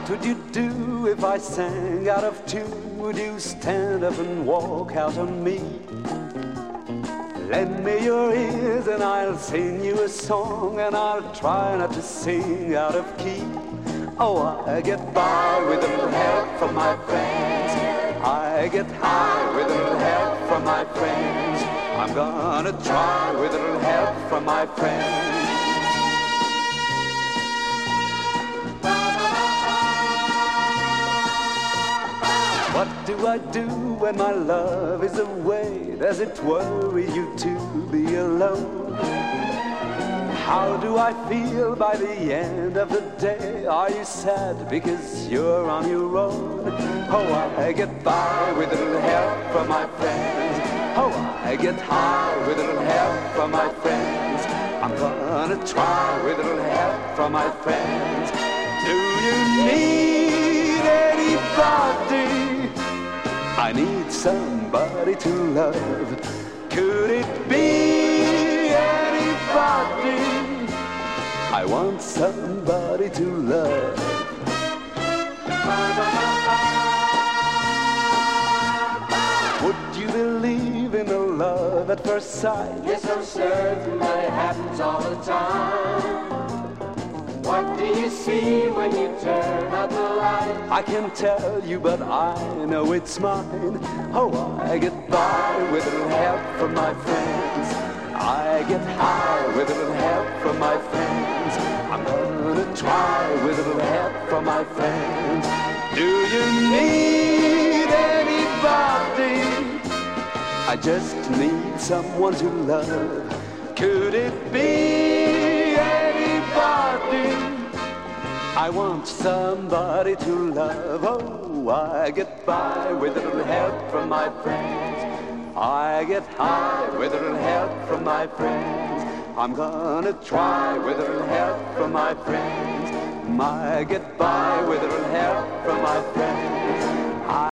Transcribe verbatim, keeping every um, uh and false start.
What would you do if I sang out of tune? Would you stand up and walk out on me? Lend me your ears and I'll sing you a song, and I'll try not to sing out of key. Oh, I get by with a little help from my friends. I get high with a little help from my friends. I'm gonna try with a little help from my friends. What do I do when my love is away? Does it worry you to be alone? How do I feel by the end of the day? Are you sad because you're on your own? Oh, I get by with a little help from my friends. Oh, I get high with a little help from my friends. I'm gonna try with a little help from my friends. Do you need anybody? I need somebody to love. Could it be anybody? I want somebody to love. Would you believe in a love at first sight? Yes, I'm certain that it happens all the time. What do you see when you turn out the light? I can't tell you, but I know it's mine. Oh, I get by with a little help from my friends. I get high with a little help from my friends. I'm gonna try with a little help from my friends. Do you need anybody? I just need someone to love. Could it be anybody? I want somebody to love. Oh, I get by with a little help from my friends. I get high with a little help from my friends. I'm gonna try with a little help from my friends. I get by with a little help from my friends.